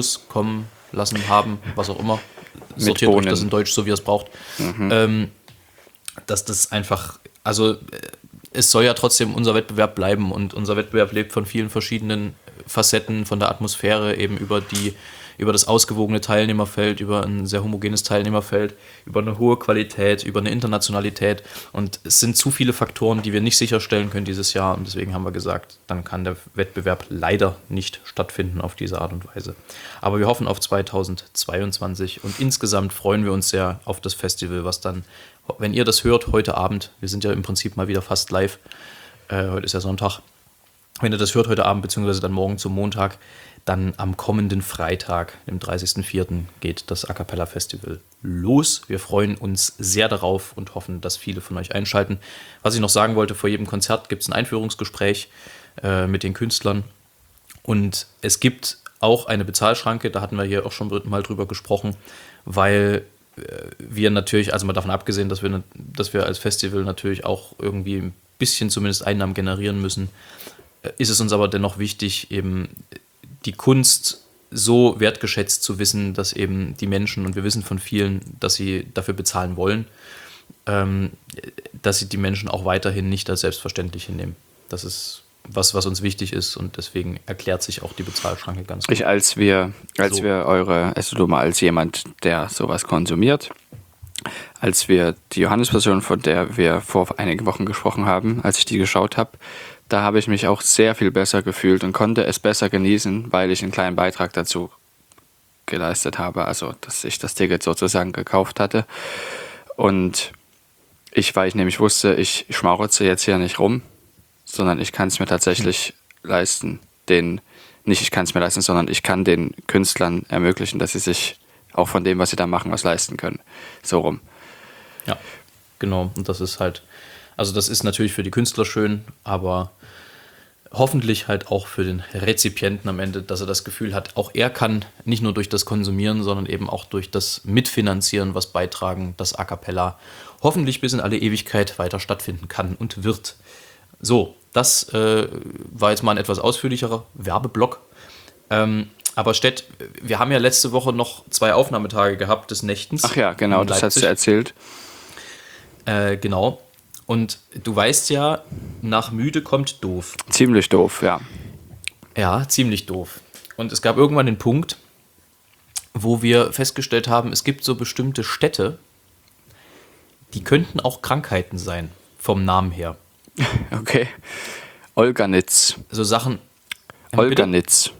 was auch immer. Sortiert euch das in Deutsch, so wie ihr es braucht. Dass das einfach, also es soll ja trotzdem unser Wettbewerb bleiben, und unser Wettbewerb lebt von vielen verschiedenen Facetten, von der Atmosphäre, eben über das ausgewogene Teilnehmerfeld, über ein sehr homogenes Teilnehmerfeld, über eine hohe Qualität, über eine Internationalität, und es sind zu viele Faktoren, die wir nicht sicherstellen können dieses Jahr, und deswegen haben wir gesagt, dann kann der Wettbewerb leider nicht stattfinden auf diese Art und Weise. Aber wir hoffen auf 2022 und insgesamt freuen wir uns sehr auf das Festival, was dann, wenn ihr das hört, heute Abend, wir sind ja im Prinzip mal wieder fast live, heute ist ja Sonntag, wenn ihr das hört heute Abend, beziehungsweise dann morgen zum Montag, dann am kommenden Freitag, dem 30.04., geht das A Cappella Festival los. Wir freuen uns sehr darauf und hoffen, dass viele von euch einschalten. Was ich noch sagen wollte, vor jedem Konzert gibt es ein Einführungsgespräch mit den Künstlern. Und es gibt auch eine Bezahlschranke, da hatten wir hier auch schon mal drüber gesprochen, weil wir natürlich, also mal davon abgesehen, dass wir als Festival natürlich auch irgendwie ein bisschen zumindest Einnahmen generieren müssen, ist es uns aber dennoch wichtig, eben die Kunst so wertgeschätzt zu wissen, dass eben die Menschen, und wir wissen von vielen, dass sie dafür bezahlen wollen, dass sie die Menschen auch weiterhin nicht als selbstverständlich hinnehmen. Das ist was uns wichtig ist, und deswegen erklärt sich auch die Bezahlschranke ganz gut. Als du mal als jemand, der sowas konsumiert, als wir die Johannes-Version, von der wir vor einigen Wochen gesprochen haben, als ich die geschaut habe, da habe ich mich auch sehr viel besser gefühlt und konnte es besser genießen, weil ich einen kleinen Beitrag dazu geleistet habe, also dass ich das Ticket sozusagen gekauft hatte. Und weil ich nämlich wusste, ich schmarotze jetzt hier nicht rum, sondern ich kann es mir tatsächlich leisten, sondern ich kann den Künstlern ermöglichen, dass sie sich auch von dem, was sie da machen, was leisten können. So rum. Ja, genau. Und das ist halt, also das ist natürlich für die Künstler schön, aber hoffentlich halt auch für den Rezipienten am Ende, dass er das Gefühl hat, auch er kann nicht nur durch das Konsumieren, sondern eben auch durch das Mitfinanzieren, was beitragen, dass A Cappella hoffentlich bis in alle Ewigkeit weiter stattfinden kann und wird. So, das war jetzt mal ein etwas ausführlicherer Werbeblock. Aber Stett, wir haben ja letzte Woche noch 2 Aufnahmetage gehabt des Nächtens. Ach ja, genau, das hast du erzählt. Genau. Und du weißt ja, nach müde kommt doof. Ziemlich doof, ja. Ja, ziemlich doof. Und es gab irgendwann den Punkt, wo wir festgestellt haben, es gibt so bestimmte Städte, die könnten auch Krankheiten sein, vom Namen her. Okay. Olganitz. So Sachen. Olganitz.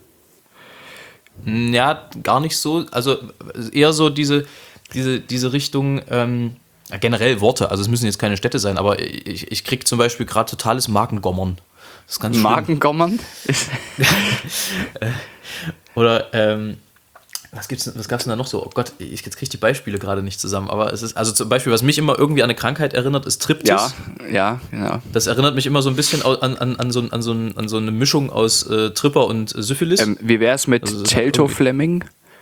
Ja, gar nicht so. Also eher so diese Richtung, generell Worte. Also es müssen jetzt keine Städte sein, aber ich kriege zum Beispiel gerade totales Magengommern. Das ist ganz schlimm. Magengommern? Oder, was gab's denn da noch so? Oh Gott, jetzt kriege ich die Beispiele gerade nicht zusammen. Aber es ist, also zum Beispiel, was mich immer irgendwie an eine Krankheit erinnert, ist Tryptis. Ja, genau. Das erinnert mich immer so ein bisschen an so eine Mischung aus Tripper und Syphilis. Wie wäre es mit also Teltow-Fleming?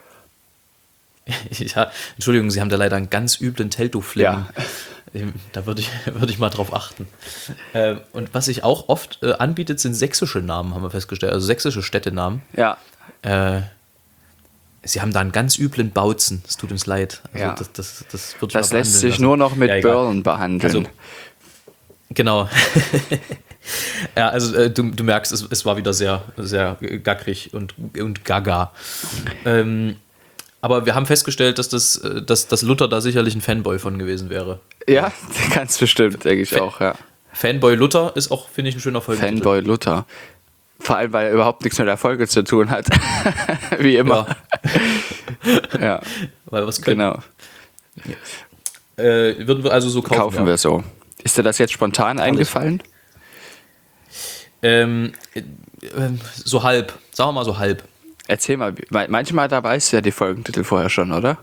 Ja, Entschuldigung, Sie haben da leider einen ganz üblen Teltow-Fleming. Ja. Da würde ich mal drauf achten. Und was sich auch oft anbietet, sind sächsische Namen, haben wir festgestellt. Also sächsische Städtenamen. Ja. Sie haben da einen ganz üblen Bautzen. Es tut uns leid. Also ja. Das lässt sich nur noch mit Börlen behandeln. Also, genau. Ja, also du merkst, es war wieder sehr, sehr gackrig und gaga. Aber wir haben festgestellt, dass Luther da sicherlich ein Fanboy von gewesen wäre. Ja, ganz bestimmt, denke ich auch, ja. Fanboy Luther ist auch, finde ich, ein schöner Folgentitel. Fanboy Luther. Vor allem, weil er überhaupt nichts mit der Folge zu tun hat. Wie immer. Ja. Weil was können. Genau. Würden wir also so kaufen? Kaufen wir so. Ist dir das jetzt spontan eingefallen? So halb. Sagen wir mal so halb. Erzähl mal. Manchmal da weißt du ja die Folgentitel vorher schon, oder?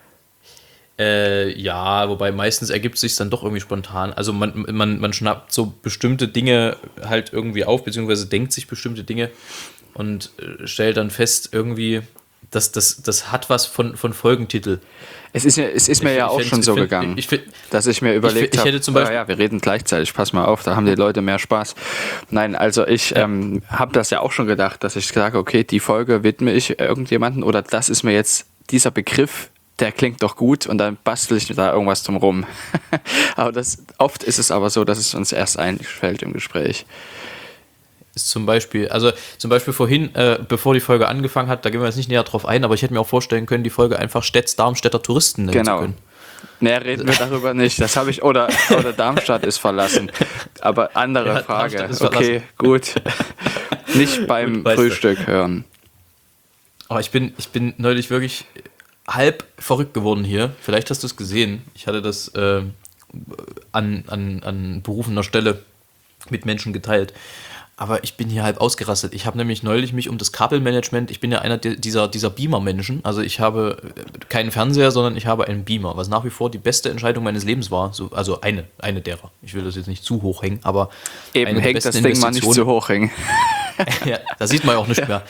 Ja, wobei meistens ergibt es sich dann doch irgendwie spontan. Also man schnappt so bestimmte Dinge halt irgendwie auf, beziehungsweise denkt sich bestimmte Dinge und stellt dann fest irgendwie, dass das hat was von Folgentitel. Es ist mir ja auch schon so gegangen, dass ich mir überlegt habe, ja, wir reden gleichzeitig, pass mal auf, da haben die Leute mehr Spaß. Nein, also ich habe das ja auch schon gedacht, dass ich sage, okay, die Folge widme ich irgendjemanden oder das ist mir jetzt dieser Begriff, der klingt doch gut und dann bastel ich da irgendwas drum rum. Aber oft ist es aber so, dass es uns erst einfällt im Gespräch. Ist zum Beispiel vorhin, bevor die Folge angefangen hat, da gehen wir jetzt nicht näher drauf ein, aber ich hätte mir auch vorstellen können, die Folge einfach Darmstädter Touristen nennen zu können. Näher reden wir darüber nicht. Das habe ich, oder Darmstadt ist verlassen. Aber andere Frage. Okay, gut. Nicht beim Frühstück hören. Aber ich bin neulich wirklich halb verrückt geworden hier. Vielleicht hast du es gesehen. Ich hatte das an berufener Stelle mit Menschen geteilt. Aber ich bin hier halb ausgerastet. Ich habe nämlich neulich mich um das Kabelmanagement, ich bin ja einer dieser Beamer-Menschen. Also ich habe keinen Fernseher, sondern ich habe einen Beamer, was nach wie vor die beste Entscheidung meines Lebens war. So, also eine derer. Ich will das jetzt nicht zu hoch hängen, aber Eben eine der hängt das besten Ding mal nicht zu hoch hängen. Ja, da sieht man ja auch nicht mehr.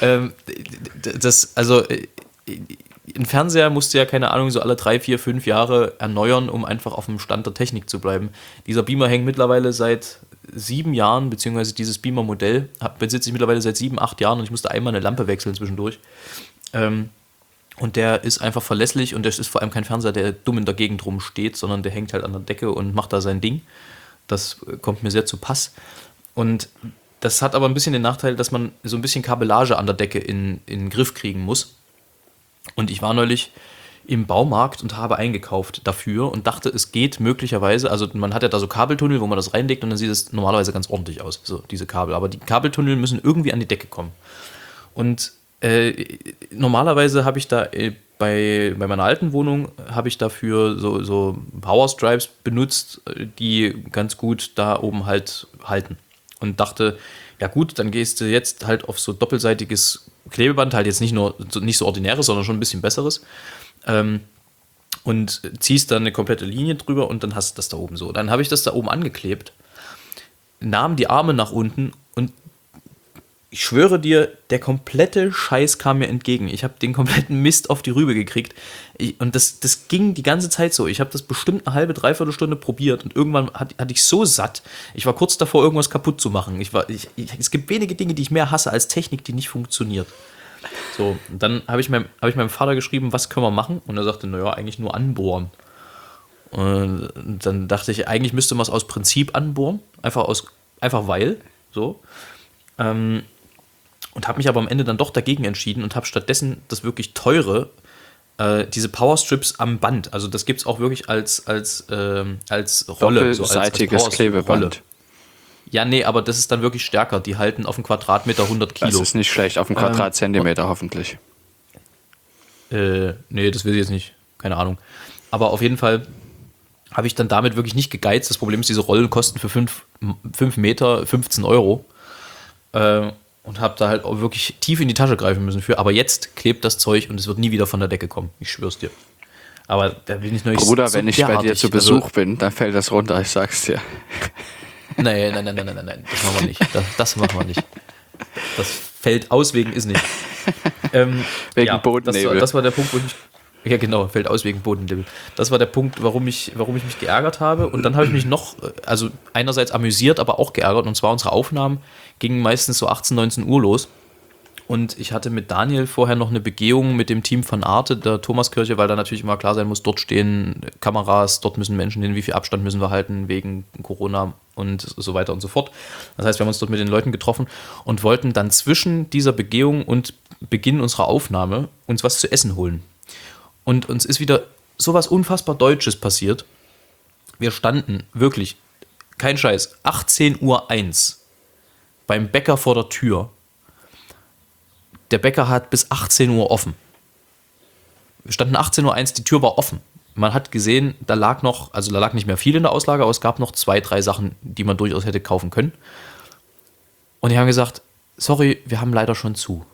Ein Fernseher musst du ja, keine Ahnung, so alle 3, 4, 5 Jahre erneuern, um einfach auf dem Stand der Technik zu bleiben. Dieser Beamer hängt mittlerweile seit 7 Jahren, beziehungsweise dieses Beamer-Modell besitze ich mittlerweile seit 7, 8 Jahren und ich musste einmal eine Lampe wechseln zwischendurch. Und der ist einfach verlässlich und das ist vor allem kein Fernseher, der dumm in der Gegend rumsteht, sondern der hängt halt an der Decke und macht da sein Ding. Das kommt mir sehr zu Pass. Und das hat aber ein bisschen den Nachteil, dass man so ein bisschen Kabellage an der Decke in den Griff kriegen muss. Und ich war neulich im Baumarkt und habe eingekauft dafür und dachte, es geht möglicherweise, also man hat ja da so Kabeltunnel, wo man das reinlegt und dann sieht es normalerweise ganz ordentlich aus, so diese Kabel. Aber die Kabeltunnel müssen irgendwie an die Decke kommen. Und normalerweise habe ich da bei meiner alten Wohnung, habe ich dafür so Powerstripes benutzt, die ganz gut da oben halt halten. Und dachte, ja gut, dann gehst du jetzt halt auf so doppelseitiges Klebeband, halt jetzt nicht so ordinäres, sondern schon ein bisschen besseres. Und ziehst dann eine komplette Linie drüber und dann hast du das da oben so. Dann habe ich das da oben angeklebt, nahm die Arme nach unten und ich schwöre dir, der komplette Scheiß kam mir entgegen. Ich habe den kompletten Mist auf die Rübe gekriegt. Und das ging die ganze Zeit so. Ich habe das bestimmt eine halbe, dreiviertel Stunde probiert und irgendwann hatte ich so satt. Ich war kurz davor, irgendwas kaputt zu machen. Es gibt wenige Dinge, die ich mehr hasse als Technik, die nicht funktioniert. So, und dann habe ich meinem Vater geschrieben, was können wir machen? Und er sagte, naja, eigentlich nur anbohren. Und dann dachte ich, eigentlich müsste man es aus Prinzip anbohren. Einfach weil. So. Und habe mich aber am Ende dann doch dagegen entschieden und habe stattdessen das wirklich teure, diese Powerstrips am Band. Also das gibt es auch wirklich als Rolle. Doppelseitiges Klebeband. Ja, nee, aber das ist dann wirklich stärker. Die halten auf einen Quadratmeter 100 Kilo. Das ist nicht schlecht, auf einen Quadratzentimeter hoffentlich. Nee, das will ich jetzt nicht. Keine Ahnung. Aber auf jeden Fall habe ich dann damit wirklich nicht gegeizt. Das Problem ist, diese Rollen kosten für 5 Meter 15 Euro. Und habe da halt auch wirklich tief in die Tasche greifen müssen für. Aber jetzt klebt das Zeug und es wird nie wieder von der Decke kommen. Ich schwör's dir. Aber da bin ich noch nicht Bruder, wenn ich bei dir zu Besuch bin, dann fällt das runter, ich sag's dir. Nein. Das machen wir nicht. Das machen wir nicht. Das fällt aus wegen ist nicht. Wegen Bodennebel. Das war der Punkt, wo ich... Ja, genau, fällt aus wegen Bodennebel. Das war der Punkt, warum ich mich geärgert habe. Und dann habe ich mich noch, also einerseits amüsiert, aber auch geärgert. Und zwar unsere Aufnahmen gingen meistens so 18, 19 Uhr los. Und ich hatte mit Daniel vorher noch eine Begehung mit dem Team von Arte, der Thomaskirche, weil da natürlich immer klar sein muss, dort stehen Kameras, dort müssen Menschen hin, wie viel Abstand müssen wir halten wegen Corona und so weiter und so fort. Das heißt, wir haben uns dort mit den Leuten getroffen und wollten dann zwischen dieser Begehung und Beginn unserer Aufnahme uns was zu essen holen. Und uns ist wieder sowas unfassbar Deutsches passiert. Wir standen wirklich, kein Scheiß, 18:01 Uhr beim Bäcker vor der Tür. Der Bäcker hat bis 18 Uhr offen. Wir standen 18:01 Uhr, die Tür war offen. Man hat gesehen, da lag nicht mehr viel in der Auslage, aber es gab noch 2, 3 Sachen, die man durchaus hätte kaufen können. Und die haben gesagt, sorry, wir haben leider schon zu.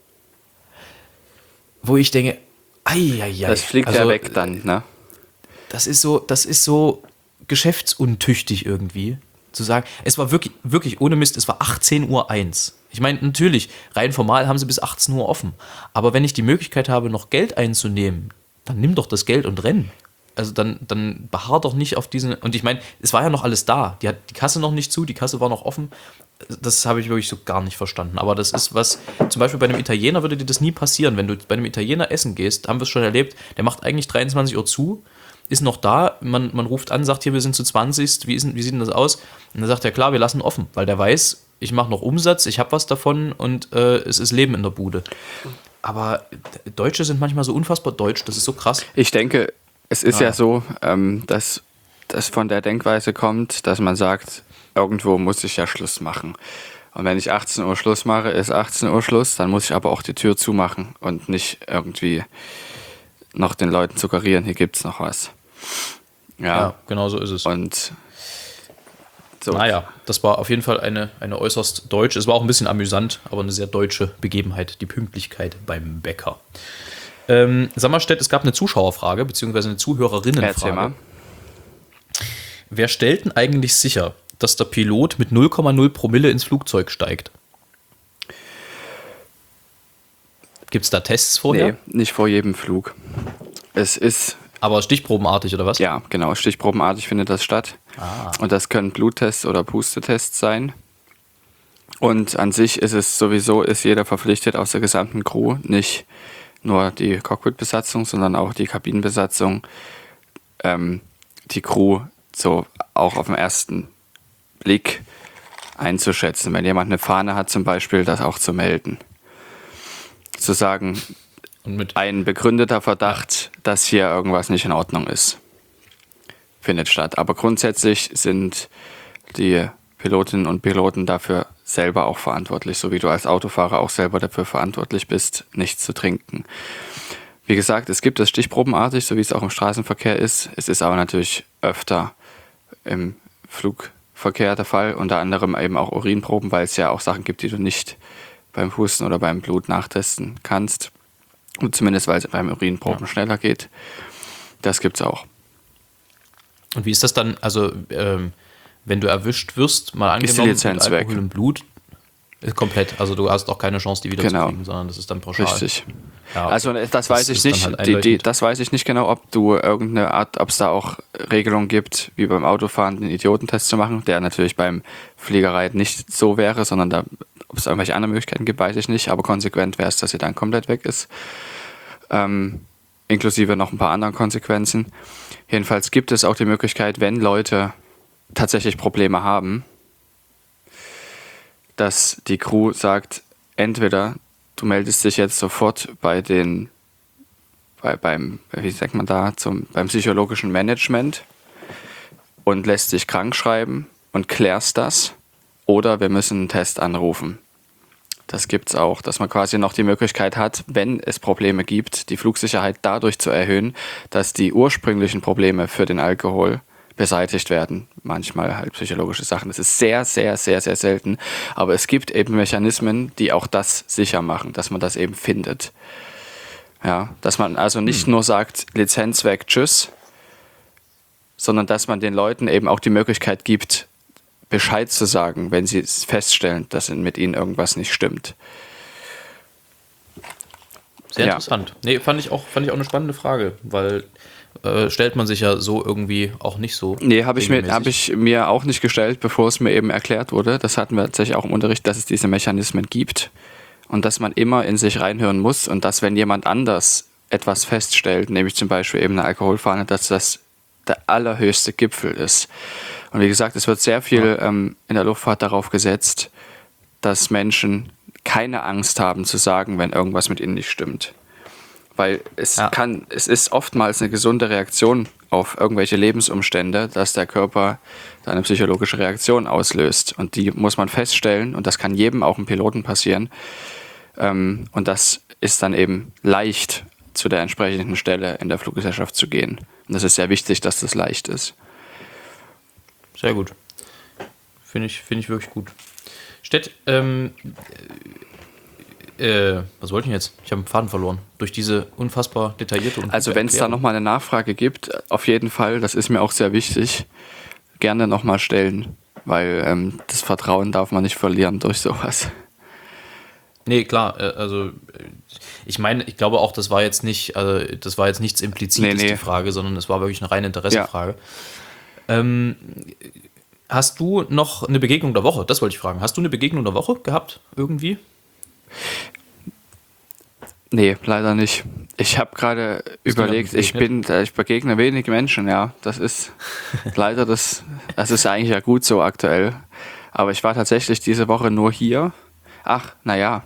Wo ich denke, das fliegt ja weg dann, ne? Das ist so geschäftsuntüchtig irgendwie, zu sagen. Es war wirklich, wirklich ohne Mist, es war 18:01 Uhr. Ich meine, natürlich, rein formal haben sie bis 18 Uhr offen. Aber wenn ich die Möglichkeit habe, noch Geld einzunehmen, dann nimm doch das Geld und renn. Also dann beharr doch nicht auf diesen... Und ich meine, es war ja noch alles da. Die hat die Kasse noch nicht zu, die Kasse war noch offen. Das habe ich wirklich so gar nicht verstanden. Aber das ist was, zum Beispiel bei einem Italiener würde dir das nie passieren. Wenn du bei einem Italiener essen gehst, haben wir es schon erlebt, der macht eigentlich 23 Uhr zu, ist noch da, man ruft an, sagt hier, wir sind zu 20, wie sieht denn das aus? Und dann sagt er, klar, wir lassen offen, weil der weiß, ich mache noch Umsatz, ich habe was davon und es ist Leben in der Bude. Aber Deutsche sind manchmal so unfassbar deutsch, das ist so krass. Ich denke, es ist ja so, dass das von der Denkweise kommt, dass man sagt, irgendwo muss ich ja Schluss machen. Und wenn ich 18 Uhr Schluss mache, ist 18 Uhr Schluss, dann muss ich aber auch die Tür zumachen und nicht irgendwie noch den Leuten suggerieren, hier gibt's noch was. Ja, genau so ist es. Und So. Naja, das war auf jeden Fall eine äußerst deutsche, es war auch ein bisschen amüsant, aber eine sehr deutsche Begebenheit, die Pünktlichkeit beim Bäcker. Sag mal, Stett, es gab eine Zuschauerfrage, beziehungsweise eine Zuhörerinnenfrage. Erzähl mal. Wer stellt denn eigentlich sicher, dass der Pilot mit 0,0 Promille ins Flugzeug steigt? Gibt es da Tests vorher? Nee, nicht vor jedem Flug. Es ist... Aber stichprobenartig, oder was? Ja, genau, stichprobenartig findet das statt. Und das können Bluttests oder Pustetests sein. Und an sich ist jeder verpflichtet aus der gesamten Crew, nicht nur die Cockpitbesatzung, sondern auch die Kabinenbesatzung, die Crew so auch auf den ersten Blick einzuschätzen. Wenn jemand eine Fahne hat zum Beispiel, das auch zu melden. Zu sagen, Und mit ein begründeter Verdacht, dass hier irgendwas nicht in Ordnung ist, findet statt. Aber grundsätzlich sind die Pilotinnen und Piloten dafür selber auch verantwortlich, so wie du als Autofahrer auch selber dafür verantwortlich bist, nichts zu trinken. Wie gesagt, es gibt das stichprobenartig, so wie es auch im Straßenverkehr ist. Es ist aber natürlich öfter im Flugverkehr der Fall, unter anderem eben auch Urinproben, weil es ja auch Sachen gibt, die du nicht beim Husten oder beim Blut nachtesten kannst. Und zumindest, weil es beim Urinproben schneller geht. Das gibt's auch. Und wie ist das dann, also wenn du erwischt wirst, mal Ist die angenommen Lizenz mit Alkohol weg. im Blut, ist komplett, also du hast auch keine Chance, die wieder Genau. zu kriegen, sondern das ist dann pauschal. Richtig. Ja, okay. Also das weiß ich ist dann nicht. halt einleuchtend. Das weiß ich nicht genau, ob du irgendeine Art, ob es da auch Regelungen gibt, wie beim Autofahren den Idiotentest zu machen, der natürlich beim Fliegerei nicht so wäre, sondern da, ob es irgendwelche anderen Möglichkeiten gibt, weiß ich nicht. Aber konsequent wäre es, dass sie dann komplett weg ist. Inklusive noch ein paar anderen Konsequenzen. Jedenfalls gibt es auch die Möglichkeit, wenn Leute tatsächlich Probleme haben, dass die Crew sagt, entweder du meldest dich jetzt sofort beim psychologischen Management und lässt dich krank schreiben und klärst das, oder wir müssen einen Test anrufen. Das gibt's auch, dass man quasi noch die Möglichkeit hat, wenn es Probleme gibt, die Flugsicherheit dadurch zu erhöhen, dass die ursprünglichen Probleme für den Alkohol beseitigt werden. Manchmal halt psychologische Sachen. Das ist sehr, sehr, sehr, sehr selten. Aber es gibt eben Mechanismen, die auch das sicher machen, dass man das eben findet. Ja, dass man also nicht nur sagt, Lizenz weg, tschüss, sondern dass man den Leuten eben auch die Möglichkeit gibt, Bescheid zu sagen, wenn sie feststellen, dass mit ihnen irgendwas nicht stimmt. Sehr Ja. interessant. Nee, fand ich auch eine spannende Frage, weil stellt man sich ja so irgendwie auch nicht so. Nee, habe ich regelmäßig. mir auch nicht gestellt, bevor es mir eben erklärt wurde. Das hatten wir tatsächlich auch im Unterricht, dass es diese Mechanismen gibt und dass man immer in sich reinhören muss und dass, wenn jemand anders etwas feststellt, nämlich zum Beispiel eben eine Alkoholfahne, dass das der allerhöchste Gipfel ist. Und wie gesagt, es wird sehr viel in der Luftfahrt darauf gesetzt, dass Menschen keine Angst haben zu sagen, wenn irgendwas mit ihnen nicht stimmt. Weil es ist oftmals eine gesunde Reaktion auf irgendwelche Lebensumstände, dass der Körper eine psychologische Reaktion auslöst. Und die muss man feststellen, und das kann jedem, auch einem Piloten, passieren. Und das ist dann eben leicht, zu der entsprechenden Stelle in der Fluggesellschaft zu gehen. Und das ist sehr wichtig, dass das leicht ist. Sehr gut. Finde ich wirklich gut. Stett, was wollte ich denn jetzt? Ich habe den Faden verloren. Durch diese unfassbar detaillierte und Also gute wenn es da Erklärung. nochmal eine Nachfrage gibt, auf jeden Fall, das ist mir auch sehr wichtig, gerne nochmal stellen, weil das Vertrauen darf man nicht verlieren durch sowas. Nee, klar, also ich meine, ich glaube auch, das war jetzt nichts Implizites, Nee. die Frage, sondern es war wirklich eine reine Interessefrage. Hast du noch eine Begegnung der Woche? Das wollte ich fragen. Hast du eine Begegnung der Woche gehabt, irgendwie? Nee, leider nicht. Ich habe gerade überlegt, ich begegne wenig Menschen, ja. Das ist leider das ist eigentlich ja gut so aktuell. Aber ich war tatsächlich diese Woche nur hier. Ach, naja.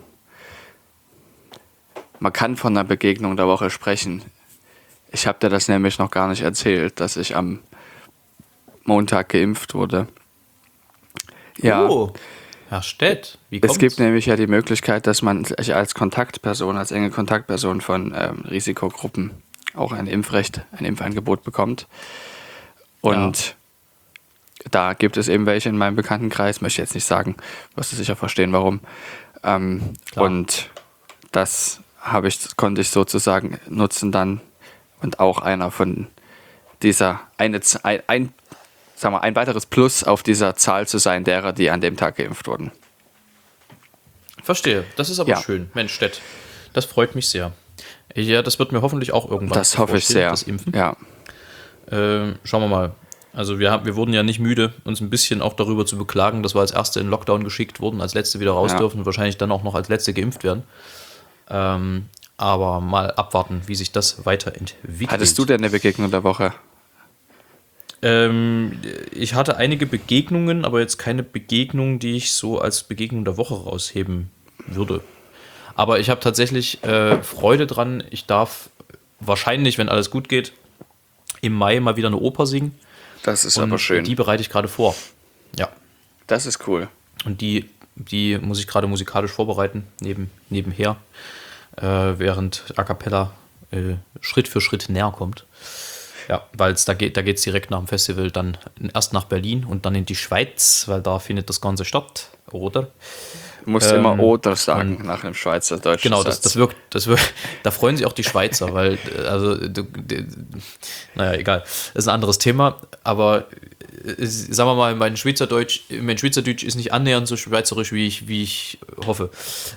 Man kann von einer Begegnung der Woche sprechen. Ich habe dir das nämlich noch gar nicht erzählt, dass ich am Montag geimpft wurde. Ja. Oh, Herr Stett, wie kommt's? Es gibt nämlich ja die Möglichkeit, dass man sich als Kontaktperson, als enge Kontaktperson von Risikogruppen auch ein Impfangebot bekommt. Und da gibt es eben welche in meinem Bekanntenkreis, möchte ich jetzt nicht sagen, wirst du sicher verstehen, warum. Und das konnte ich sozusagen nutzen dann und auch einer von dieser, ein weiteres Plus auf dieser Zahl zu sein, derer, die an dem Tag geimpft wurden. Verstehe, das ist aber schön. Mensch, Stett, das freut mich sehr. Ja, das wird mir hoffentlich auch irgendwann Das hoffe ich sehr. das Impfen. Ja. Schauen wir mal. Also wir wurden ja nicht müde, uns ein bisschen auch darüber zu beklagen, dass wir als Erste in Lockdown geschickt wurden, als Letzte wieder raus dürfen und wahrscheinlich dann auch noch als Letzte geimpft werden. Aber mal abwarten, wie sich das weiterentwickelt. Hattest du denn eine Begegnung der Woche? Ich hatte einige Begegnungen, aber jetzt keine Begegnung, die ich so als Begegnung der Woche rausheben würde. Aber ich habe tatsächlich Freude dran. Ich darf wahrscheinlich, wenn alles gut geht, im Mai mal wieder eine Oper singen. Das ist aber schön. Die bereite ich gerade vor. Ja. Das ist cool. Und die muss ich gerade musikalisch vorbereiten, nebenher, während A Cappella Schritt für Schritt näher kommt. Ja, weil da geht's direkt nach dem Festival dann erst nach Berlin und dann in die Schweiz, weil da findet das Ganze statt, oder? Du musst immer oder sagen nach einem Schweizerdeutschen Genau, Satz. das wirkt, da freuen sich auch die Schweizer, weil, naja, egal, das ist ein anderes Thema, aber sagen wir mal, mein Schweizerdeutsch ist nicht annähernd so schweizerisch, wie ich hoffe.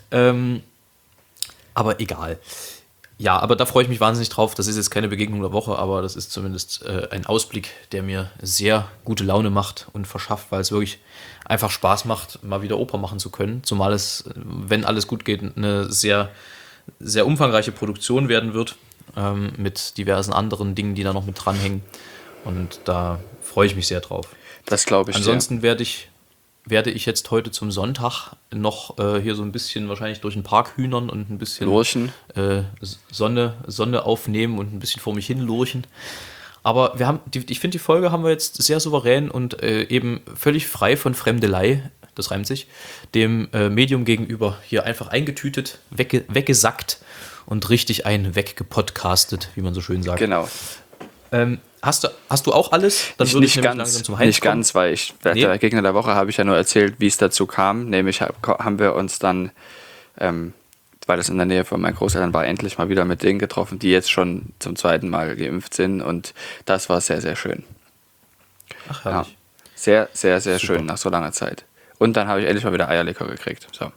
Aber egal. Ja, aber da freue ich mich wahnsinnig drauf. Das ist jetzt keine Begegnung der Woche, aber das ist zumindest ein Ausblick, der mir sehr gute Laune macht und verschafft, weil es wirklich einfach Spaß macht, mal wieder Oper machen zu können. Zumal es, wenn alles gut geht, eine sehr, sehr umfangreiche Produktion werden wird, mit diversen anderen Dingen, die da noch mit dranhängen. Und da freue ich mich sehr drauf. Das glaube ich. Ansonsten werde ich jetzt heute zum Sonntag noch hier so ein bisschen wahrscheinlich durch den Park hühnern und ein bisschen lurchen. Sonne aufnehmen und ein bisschen vor mich hin lurchen. Aber ich finde, die Folge haben wir jetzt sehr souverän und eben völlig frei von Fremdelei, das reimt sich, dem Medium gegenüber hier einfach eingetütet, weggesackt und richtig weggepodcastet, wie man so schön sagt. Genau. Hast du auch alles? Dann würde ich nämlich langsam zum Heinz Nicht kommen. ganz, weil der Gegner der Woche habe ich ja nur erzählt, wie es dazu kam. Nämlich haben wir uns dann, weil das in der Nähe von meinen Großeltern war, endlich mal wieder mit denen getroffen, die jetzt schon zum 2. Mal geimpft sind. Und das war sehr, sehr schön. Ach, herrlich. Ja. Sehr, sehr, sehr schön nach so langer Zeit. Und dann habe ich endlich mal wieder Eierlikör gekriegt. So.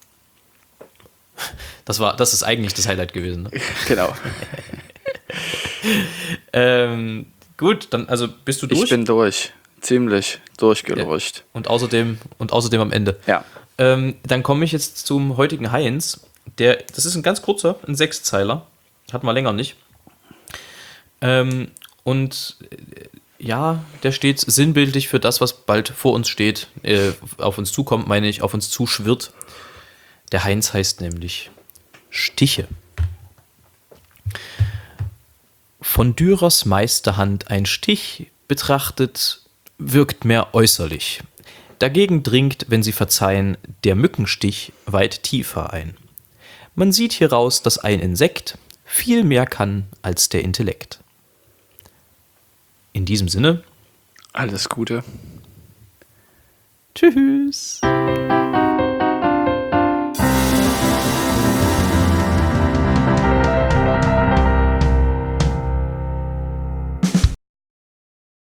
Das ist eigentlich das Highlight gewesen. Ne? Genau. Gut, dann also bist du durch? Ich bin durch. Ziemlich durchgelurcht. Ja. Und außerdem am Ende. Ja. Dann komme ich jetzt zum heutigen Heinz. Das ist ein ganz kurzer, ein 6-Zeiler. Hatten wir länger nicht. Der steht sinnbildlich für das, was bald vor uns steht, auf uns zukommt, meine ich, auf uns zuschwirrt. Der Heinz heißt nämlich Stiche. Von Dürers Meisterhand ein Stich betrachtet, wirkt mehr äußerlich. Dagegen dringt, wenn Sie verzeihen, der Mückenstich weit tiefer ein. Man sieht hieraus, dass ein Insekt viel mehr kann als der Intellekt. In diesem Sinne. Alles Gute. Tschüss.